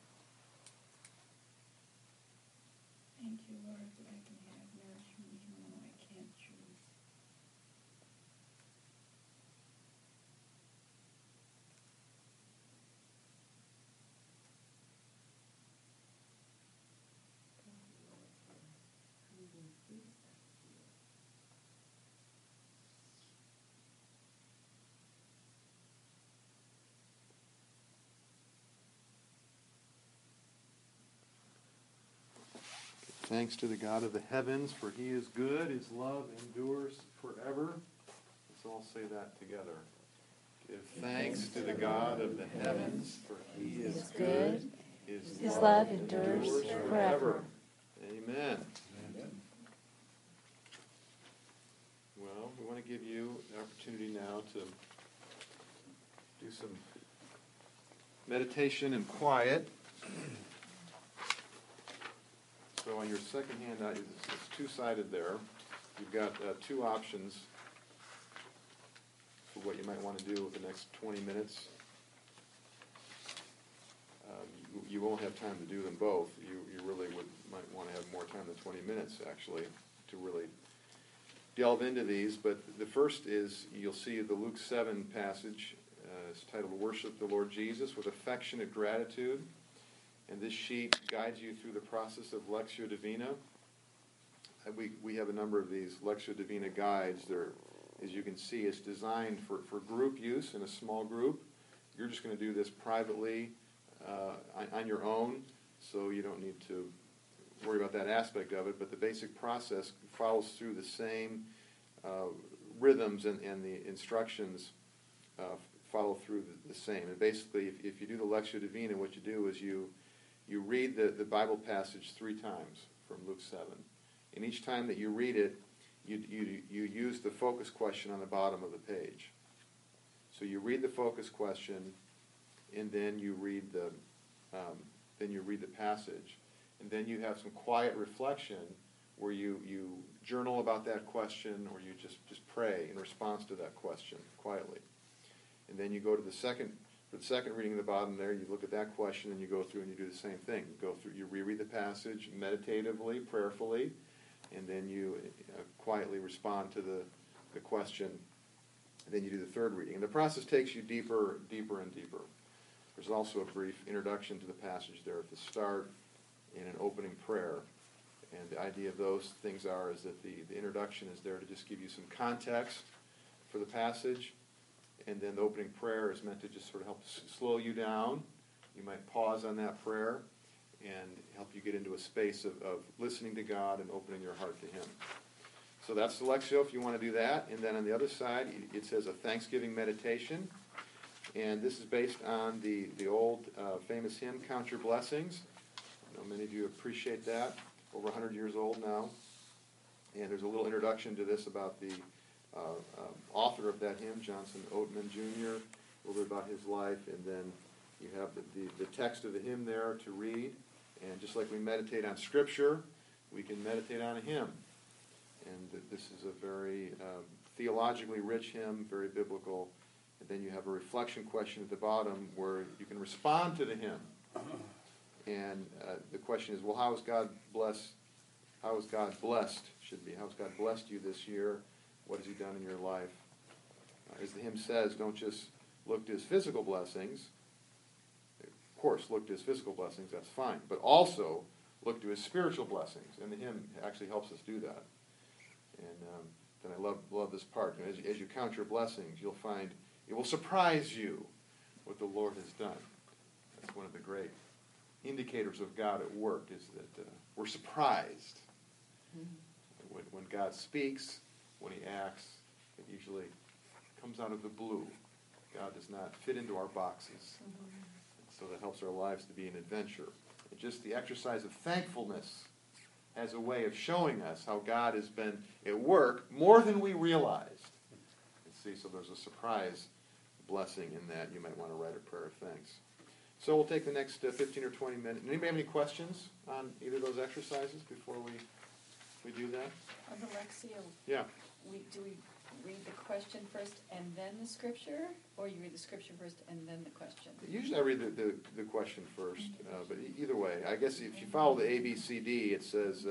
Thank you, Lord, that I can have nourishment even though I can't choose. Thanks to the God of the heavens, for he is good, his love endures forever. Let's all say that together. Give thanks to the God of the heavens, for he is good, his love endures forever. Amen. Well, we want to give you the opportunity now to do some meditation and quiet. So on your second handout, it's two-sided there. You've got two options for what you might want to do with the next 20 minutes. You won't have time to do them both. You really might want to have more time than 20 minutes, actually, to really delve into these. But the first is, you'll see the Luke 7 passage. It's titled, Worship the Lord Jesus with Affectionate Gratitude. And this sheet guides you through the process of Lectio Divina. We have a number of these Lectio Divina guides. They're, as you can see, it's designed for group use in a small group. You're just going to do this privately on your own, so you don't need to worry about that aspect of it. But the basic process follows through the same rhythms and the instructions follow through the same. And basically, if you do the Lectio Divina, what you do is you read the Bible passage 3 times from Luke 7. And each time that you read it, you use the focus question on the bottom of the page. So you read the focus question, and then you read the passage, and then you have some quiet reflection where you journal about that question, or you just pray in response to that question quietly. And then you go to the second reading at the bottom there, you look at that question, and you go through and you do the same thing. You reread the passage meditatively, prayerfully, and then you quietly respond to the question, and then you do the third reading. And the process takes you deeper and deeper. There's also a brief introduction to the passage there at the start and an opening prayer. And the idea of those things is that the introduction is there to just give you some context for the passage, and then the opening prayer is meant to just sort of help slow you down. You might pause on that prayer and help you get into a space of listening to God and opening your heart to Him. So that's the Lectio if you want to do that. And then on the other side, it says a Thanksgiving meditation. And this is based on the old famous hymn, Count Your Blessings. I know many of you appreciate that. Over 100 years old now. And there's a little introduction to this about the author of that hymn, Johnson Oatman Jr., a little bit about his life, and then you have the text of the hymn there to read. And just like we meditate on Scripture, we can meditate on a hymn. And this is a very theologically rich hymn, very biblical. And then you have a reflection question at the bottom where you can respond to the hymn. And the question is, well, how has God blessed, should be, how has God blessed you this year? What has He done in your life? As the hymn says, don't just look to His physical blessings. Of course, look to His physical blessings, that's fine. But also, look to His spiritual blessings. And the hymn actually helps us do that. And then I love this part. As you count your blessings, you'll find it will surprise you what the Lord has done. That's one of the great indicators of God at work, is that we're surprised. When God speaks, when He acts, it usually comes out of the blue. God does not fit into our boxes. So that helps our lives to be an adventure. And just the exercise of thankfulness as a way of showing us how God has been at work more than we realized. See, so there's a surprise blessing in that. You might want to write a prayer of thanks. So we'll take the next 15 or 20 minutes. Anybody have any questions on either of those exercises before we do that? On the Lectio, Yeah. do we read the question first and then the Scripture, or you read the Scripture first and then the question? Usually I read the question first, but either way, I guess if you follow the ABCD, it says,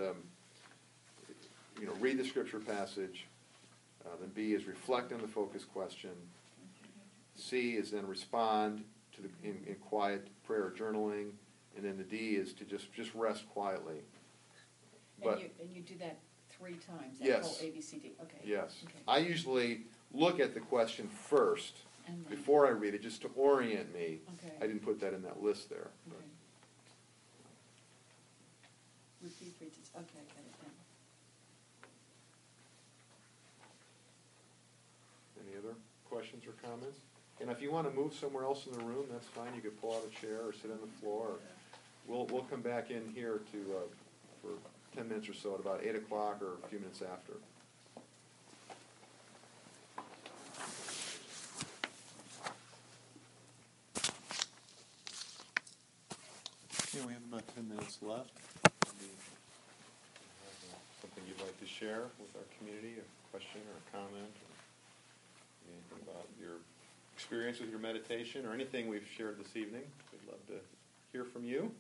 read the Scripture passage. Then B is reflect on the focus question. C is then respond to in quiet prayer or journaling, and then the D is to just rest quietly. But And you do that 3 times. That yes. whole ABCD. Okay. Yes. Okay. I usually look at the question first And then- before I read it, just to orient me. Okay. I didn't put that in that list there. Okay. Repeat 3 times. Okay, I got it down. Any other questions or comments? And if you want to move somewhere else in the room, that's fine. You could pull out a chair or sit on the floor. We'll come back in here for 10 minutes or so at about 8 o'clock or a few minutes after. Okay, we have about 10 minutes left. Something you'd like to share with our community, a question or a comment, or anything about your experience with your meditation or anything we've shared this evening. We'd love to hear from you.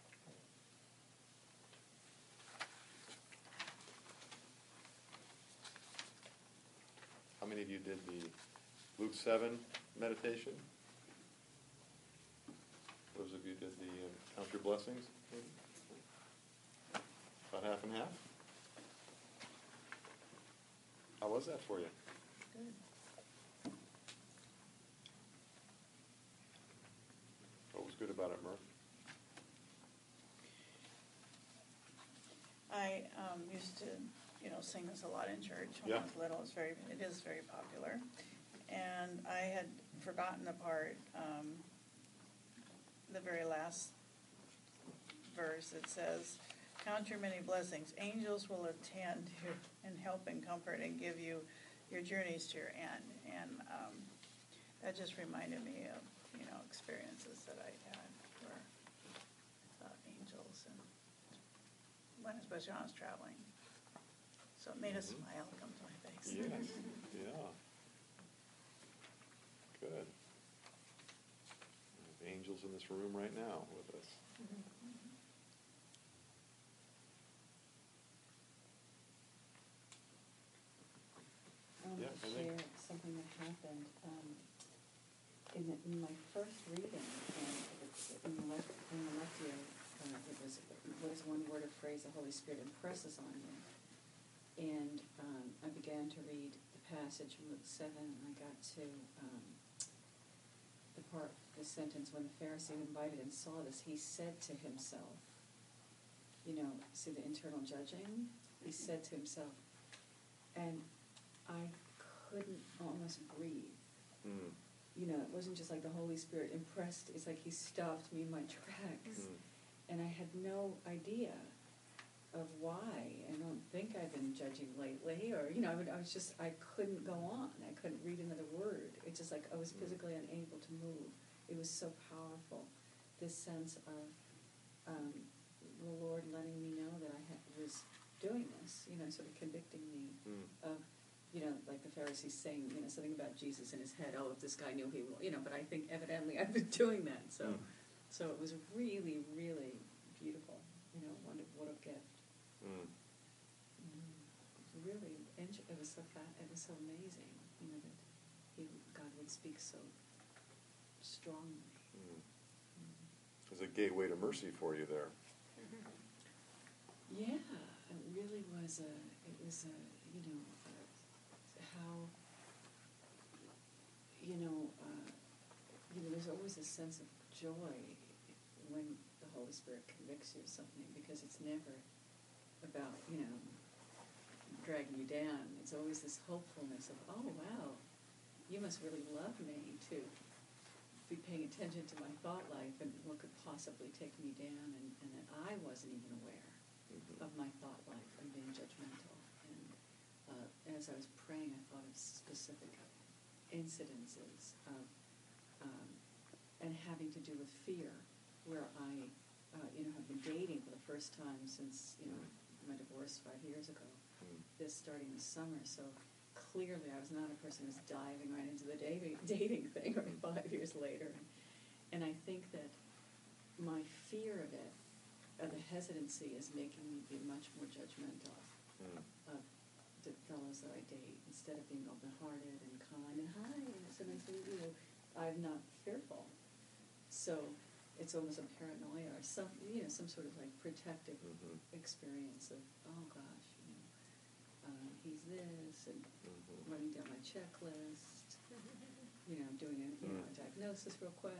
How many of you did the Luke 7 meditation? Those of you did the Count Your Blessings? Maybe? About half and half? How was that for you? Good. What was good about it, Murph? I used to, sing this a lot in church when I was little. It is very popular. And I had forgotten the part, the very last verse. It says, count your many blessings. Angels will attend you and help and comfort and give you your journeys to your end. And that just reminded me of, experiences that I had where angels, and when especially when I was traveling. So it made a smile come to my face. Yes, yeah. Good. There's angels in this room right now with us. I want Yeah, to I think- share something that happened in my first reading, and in the Lectio, it was, what is one word or phrase the Holy Spirit impresses on you? And I began to read the passage from Luke 7, and I got to the sentence, when the Pharisee who invited him saw this, he said to himself, see the internal judging? He said to himself, and I couldn't almost breathe. Mm. It wasn't just like the Holy Spirit impressed, it's like he stopped me in my tracks. And I had no idea of why. I don't think I've been judging lately, or, I couldn't go on. I couldn't read another word. It's just like I was physically unable to move. It was so powerful, this sense of the Lord letting me know that I was doing this, sort of convicting me of, like the Pharisees saying, something about Jesus in his head. Oh, if this guy knew he will, but I think evidently I've been doing that. So it was really, really beautiful. What a gift. It was really, it was so amazing, that God would speak so strongly. There's a gateway to mercy for you there. Yeah, it really was how, there's always a sense of joy when the Holy Spirit convicts you of something, because it's never about, dragging you down. It's always this hopefulness of, oh, wow, you must really love me to be paying attention to my thought life and what could possibly take me down, and that I wasn't even aware of my thought life and being judgmental. And as I was praying, I thought of specific incidences of and having to do with fear, where I have been dating for the first time since my divorce 5 years ago. This starting this summer, so clearly I was not a person who's diving right into the dating thing 5 years later. And I think that my fear of it, of the hesitancy, is making me be much more judgmental of the fellows that I date, instead of being open-hearted and kind and hi, it's so nice to meet you. I'm not fearful. So it's almost a paranoia or some sort of like protective experience of, oh gosh, he's this, and running down my checklist, doing a diagnosis real quick,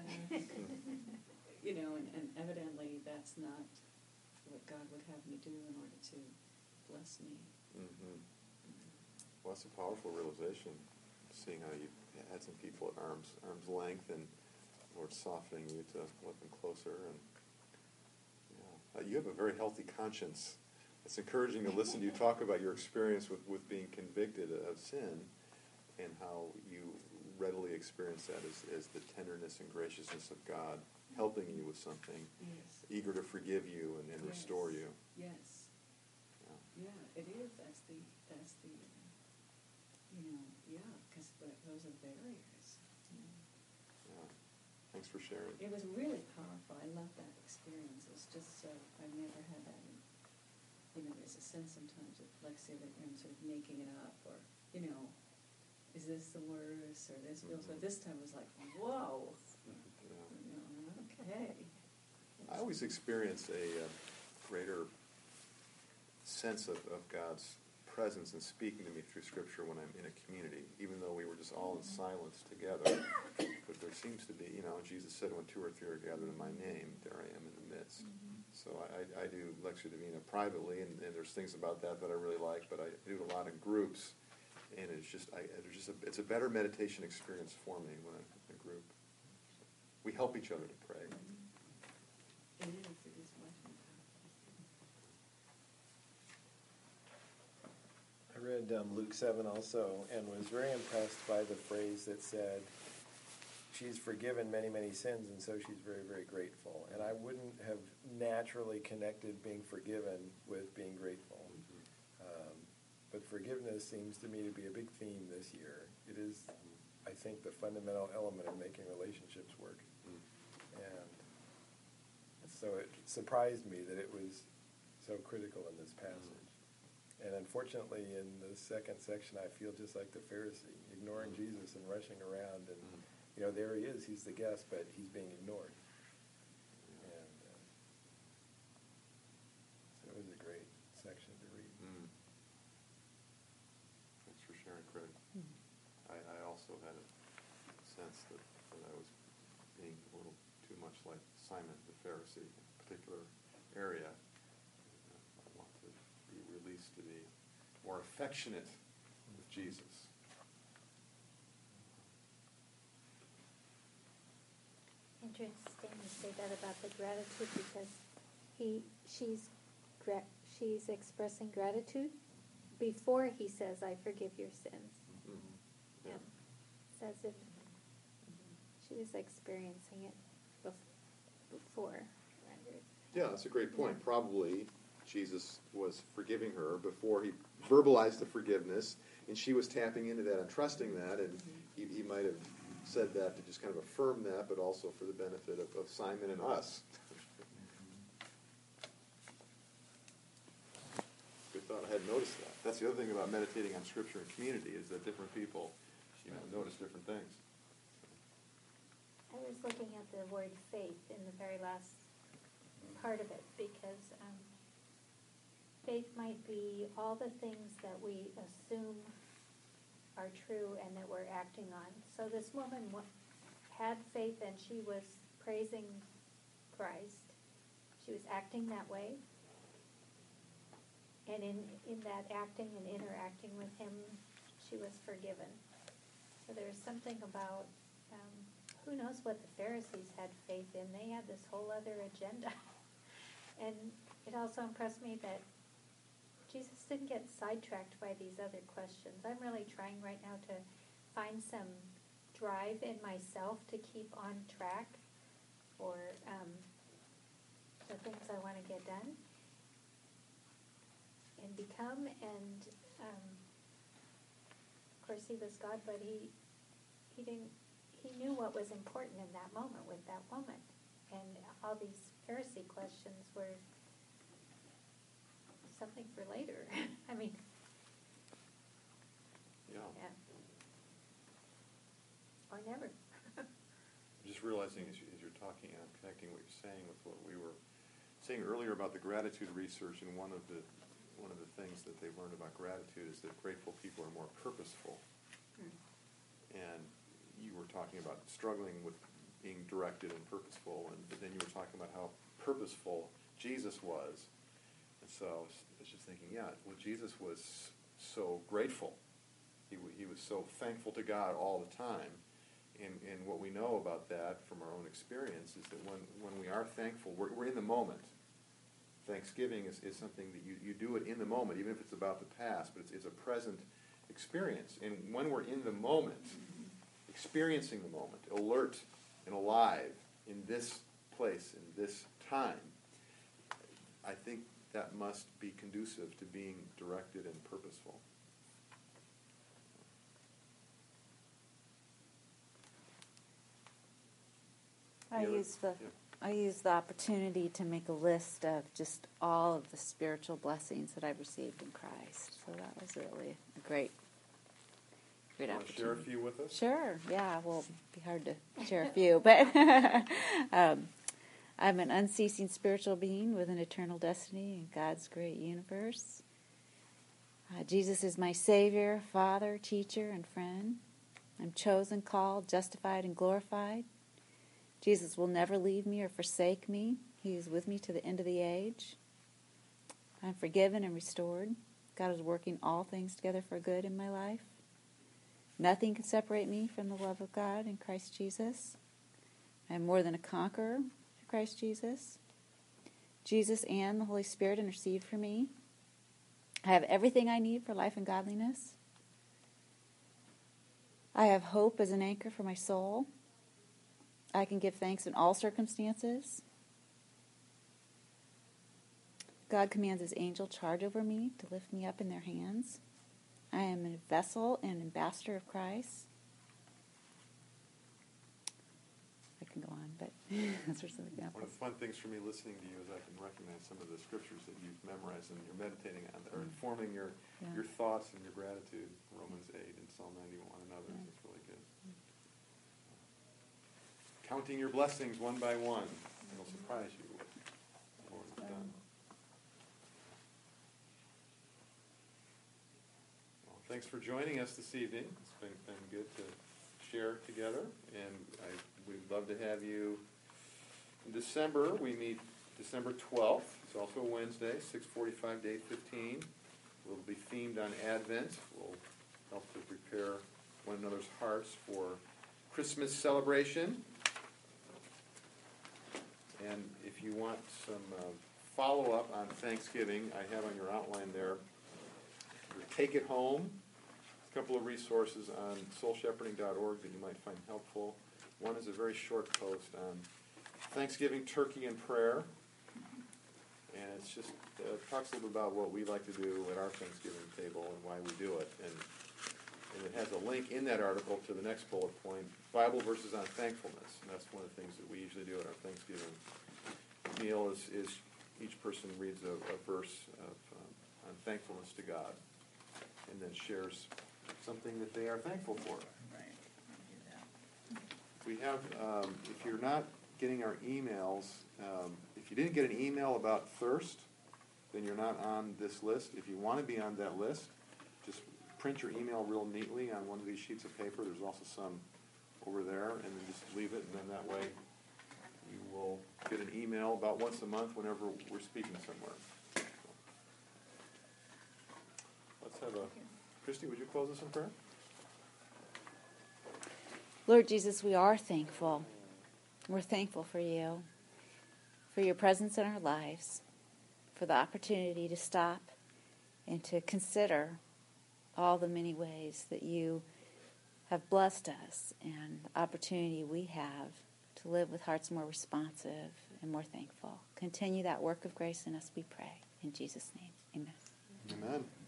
and evidently that's not what God would have me do in order to bless me. Well, that's a powerful realization, seeing how you had some people at arm's length, and Lord softening you to let them closer. And you have a very healthy conscience. It's encouraging to listen to you talk about your experience with being convicted of sin, and how you readily experience that as the tenderness and graciousness of God helping you with something, eager to forgive you and restore you. Yes. Yeah, it is. That's the because those are barriers. Yeah. Thanks for sharing. It was really powerful. I love that experience. It's just so, I've never had that. There's a sense sometimes of Lexia that I'm sort of making it up, or, is this the worst, or this feels, but this time it was like, whoa. Okay. I always experience a greater sense of God's presence and speaking to me through Scripture when I'm in a community, even though we were just all in silence together. But there seems to be, Jesus said, when 2 or 3 are gathered in my name, there I am in the midst. So I do Lectio Divina privately, and there's things about that I really like, but I do it a lot in groups. and it's a better meditation experience for me when I'm in a group. We help each other to pray. It is much more powerful. I read Luke 7 also, and was very impressed by the phrase that said, she's forgiven many, many sins, and so she's very, very grateful. And I wouldn't have naturally connected being forgiven with being grateful. But forgiveness seems to me to be a big theme this year. It is, I think, the fundamental element of making relationships work. And so it surprised me that it was so critical in this passage. And unfortunately, in the second section, I feel just like the Pharisee, ignoring Jesus and rushing around. And, there he is. He's the guest, but he's being ignored. And so it was a great section to read. Thanks for sharing, Craig. I also had a sense that I was being a little too much like Simon the Pharisee in a particular area. I want to be released to be more affectionate with Jesus. Interesting you say that about the gratitude, because she's expressing gratitude before he says, "I forgive your sins." Mm-hmm. Yeah. It's as if she was experiencing it before. Yeah, that's a great point. Probably Jesus was forgiving her before he verbalized the forgiveness, and she was tapping into that and trusting that, and he might have said that to just kind of affirm that, but also for the benefit of Simon and us. Good thought. I hadn't noticed that. That's the other thing about meditating on Scripture and community, is that different people, notice different things. I was looking at the word faith in the very last part of it, because faith might be all the things that we assume are true and that we're acting on. So this woman had faith, and she was praising Christ. She was acting that way. And in that acting and interacting with him, she was forgiven. So there's something about, who knows what the Pharisees had faith in. They had this whole other agenda. And it also impressed me that Jesus didn't get sidetracked by these other questions. I'm really trying right now to find some drive in myself to keep on track for the things I want to get done and become. And of course, he was God, but he knew what was important in that moment with that woman. And all these Pharisee questions were something for later. I mean, Yeah. Or never. I'm just realizing as you're talking, and I'm connecting what you're saying with what we were saying earlier about the gratitude research, and one of the things that they've learned about gratitude is that grateful people are more purposeful. And you were talking about struggling with being directed and purposeful, but then you were talking about how purposeful Jesus was. And so I was just thinking, Jesus was so grateful. He was so thankful to God all the time. And what we know about that from our own experience is that when we are thankful, we're in the moment. Thanksgiving is something that you do it in the moment, even if it's about the past, but it's a present experience. And when we're in the moment, experiencing the moment, alert and alive in this place, in this time, I think that must be conducive to being directed and purposeful. I use the opportunity to make a list of just all of the spiritual blessings that I've received in Christ. So that was really a great opportunity. Want to share a few with us? Sure. Yeah. Well, it'd be hard to share a few, but I'm an unceasing spiritual being with an eternal destiny in God's great universe. Jesus is my Savior, Father, teacher, and friend. I'm chosen, called, justified, and glorified. Jesus will never leave me or forsake me. He is with me to the end of the age. I'm forgiven and restored. God is working all things together for good in my life. Nothing can separate me from the love of God in Christ Jesus. I am more than a conqueror through Christ Jesus. Jesus and the Holy Spirit intercede for me. I have everything I need for life and godliness. I have hope as an anchor for my soul. I can give thanks in all circumstances. God commands his angel charge over me to lift me up in their hands. I am a vessel and ambassador of Christ. I can go on, but those are some One examples. of the fun things for me listening to you is I can recognize some of the scriptures that you've memorized and you're meditating on that are informing your thoughts and your gratitude. Romans 8 and Psalm 91 and others. It's really good. Counting your blessings one by one. It'll surprise you what the Lord has done. Well, thanks for joining us this evening. It's been good to share together, and we'd love to have you in December. We meet December 12th. It's also a Wednesday, 6:45 to 8:15. We'll be themed on Advent. We'll help to prepare one another's hearts for Christmas celebration. And if you want some follow-up on Thanksgiving, I have on your outline there your Take It Home. A couple of resources on soulshepherding.org that you might find helpful. One is a very short post on Thanksgiving turkey and prayer. And it's just talks a little bit about what we like to do at our Thanksgiving table and why we do it. And it has a link in that article to the next bullet point, Bible verses on thankfulness. And that's one of the things that we usually do at our Thanksgiving meal is each person reads a verse on thankfulness to God and then shares something that they are thankful for. Right. Do that. We have, if you're not getting our emails, if you didn't get an email about Thirst, then you're not on this list. If you want to be on that list, just print your email real neatly on one of these sheets of paper. There's also some over there, and then just leave it, and then that way you will get an email about once a month whenever we're speaking somewhere. So, let's have a... Christy, would you close us in prayer? Lord Jesus, we are thankful. We're thankful for you, for your presence in our lives, for the opportunity to stop and to consider all the many ways that you have blessed us and the opportunity we have to live with hearts more responsive and more thankful. Continue that work of grace in us, we pray. In Jesus' name, amen. Amen.